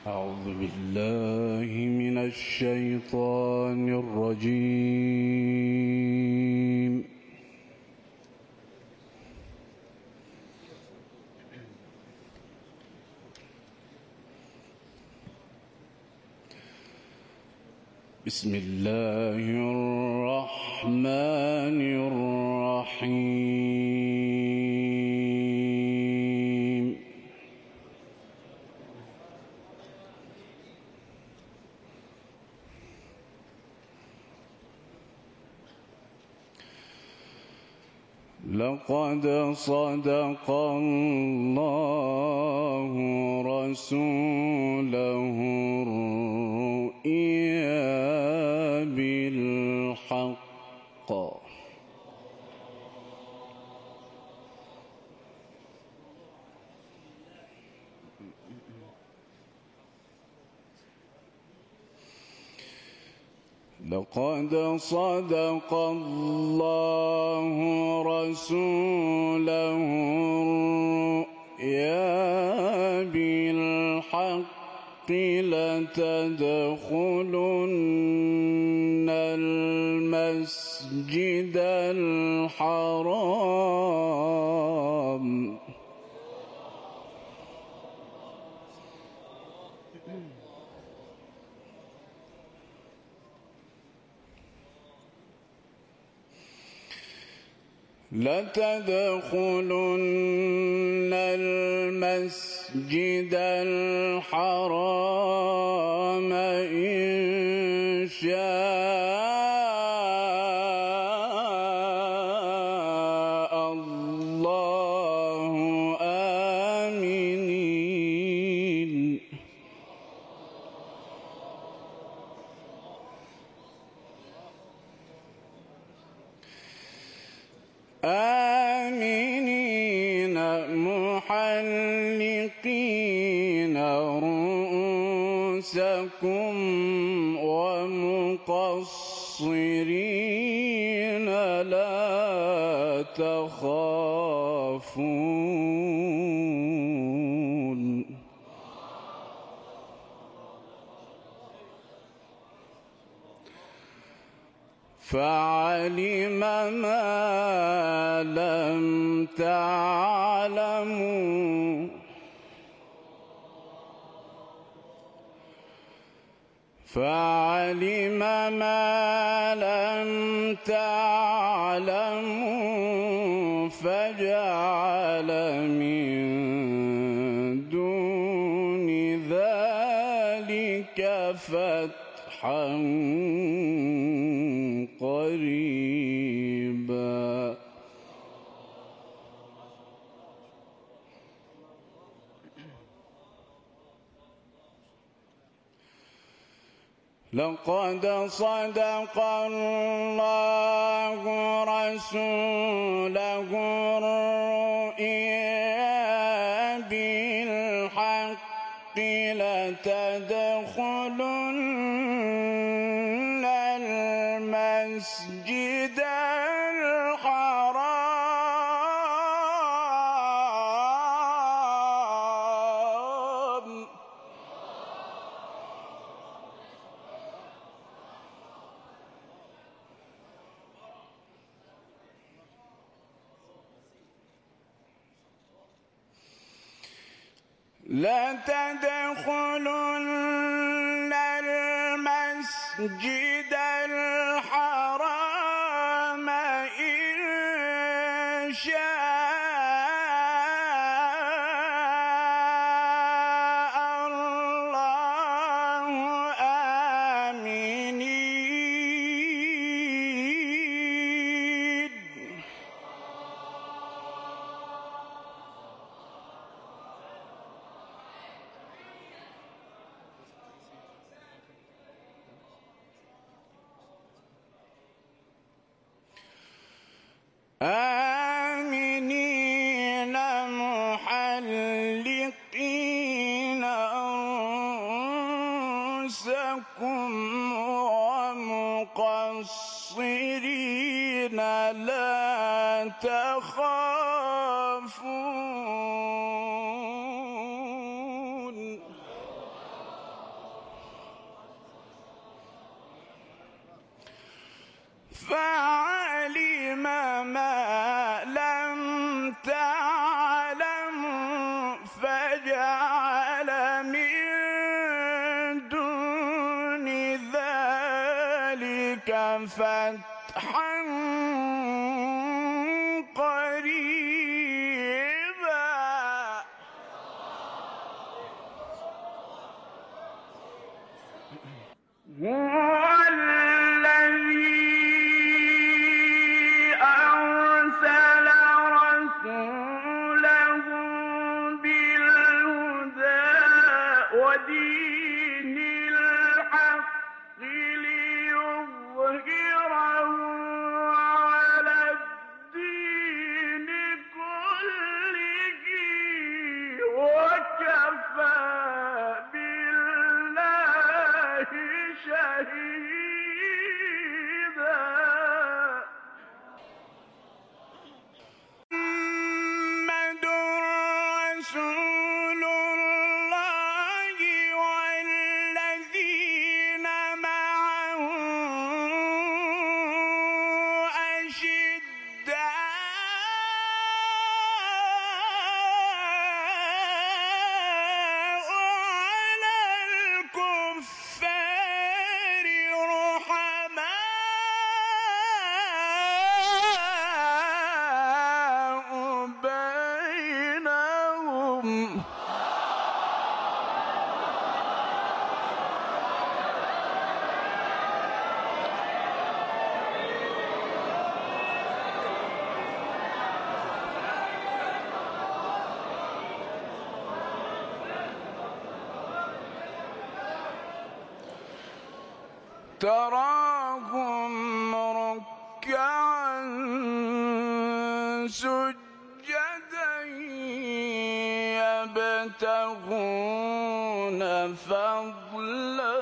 أعوذ بالله من الشيطان الرجيم. بسم الله الرحمن الرحيم. لقد صدق الله رسوله الرؤيا بالحق لقد صدق الله رسوله الرؤيا بالحق لتدخلن المسجد الحرام لتدخلن المسجد الحرام إن شاء الله آمنين محلقين رؤوسكم ومقصرين لا تخافون فعلم ما لم تعلموا فجعل من دون ذلك فتحا قريبا لقد صدق الله رسوله الرؤيا بالحق لتدخلن المسجد الحرام لتدخلن المسجد الحرام إن شاء الله آمنين آمنين محلقين رؤوسكم ومقصرين لا تخافون فعلم ما لم تعلم فجعل من دون ذلك فتحا قريبا. هو الذي أرسل رسوله بالهدى ودين الحق ليظهره على الدين كله وكفى بالله شهيدا. محمد رسول الله والذين معه أشداء على الكفار رحماء بينهم. تراهم ركعا سجدا يبتغون فضلا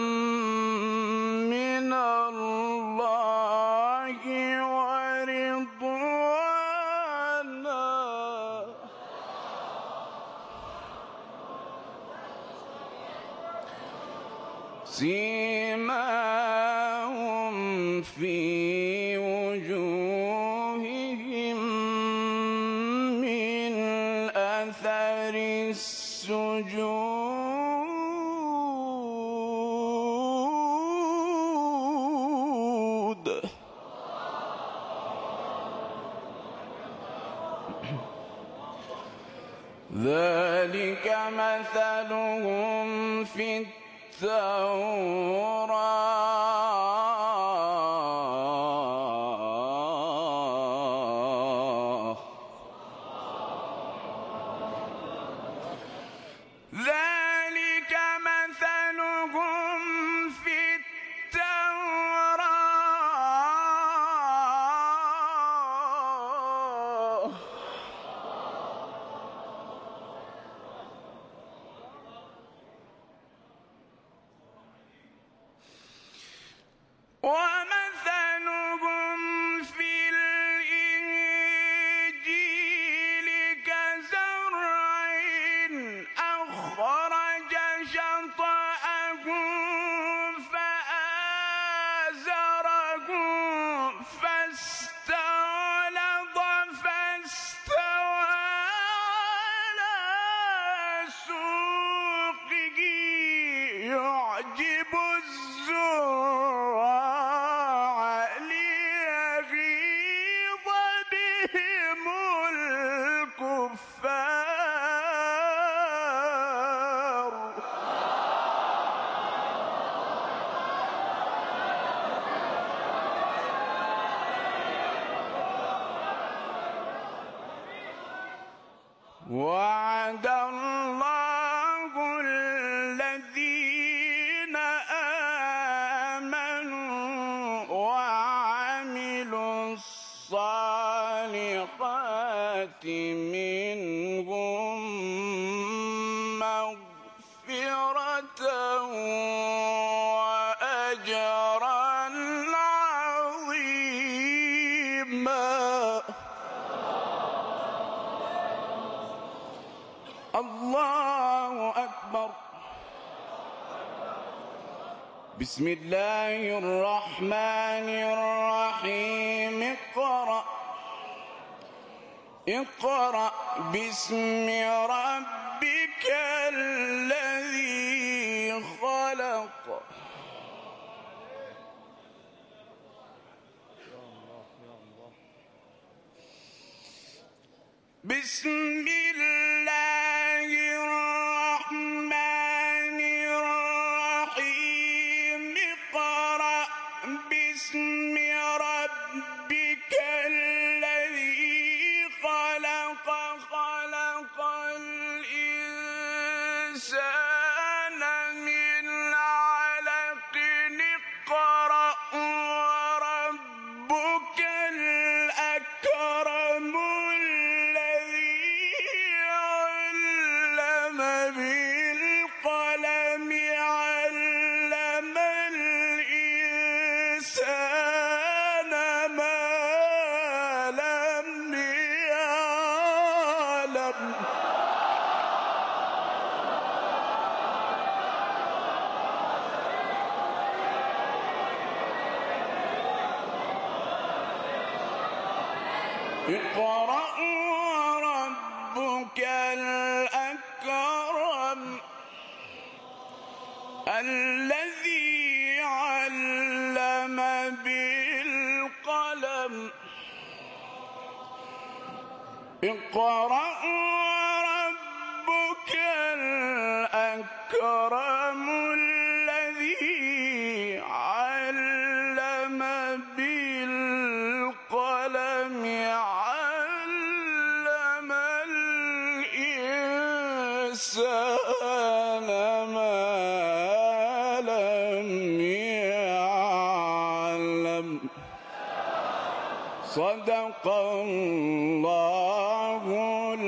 من الله ورضوانا. سيماهم في وجوههم من أثر السجود. ذلك مثلهم في التوراة. ذلك مثلهم في التوراة ومثلهم في الإنجيل كزرع أخرج شطأه فآزره فاستغلظ فاستوى على سوقه يعجب الزراع ليغيظ بهم الكفار. وعد الله الذين آمنوا وعملوا الصالحات منهم مغفرة وأجرا عظيما. الله أكبر. بسم الله الرحمن الرحيم اقرأ باسم ربك الذي خلق. بسم الله الرحمن الرحيم اقرأ باسم ربك الذي خلق خلق الإنسان من علق اقرأ وربك الأكرم اقرأ وربك الأكرم الذي علم بالقلم. اقرأ وربك الأكرم الذي علم بالقلم علم الإنسان ما لم يعلم. صدق الله